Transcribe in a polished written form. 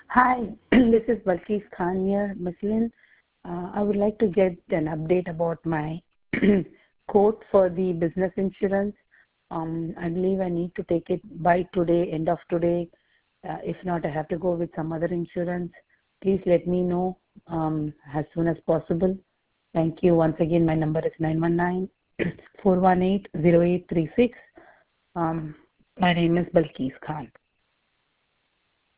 Hi, this is Balkis Khan here, Muslim. I would like to get an update about my quote for the business insurance. I believe I need to take it by today, end of today. If not, I have to go with some other insurance. Please let me know as soon as possible. Thank you. Once again, my number is 919-418-0836. My name is Balkis Khan.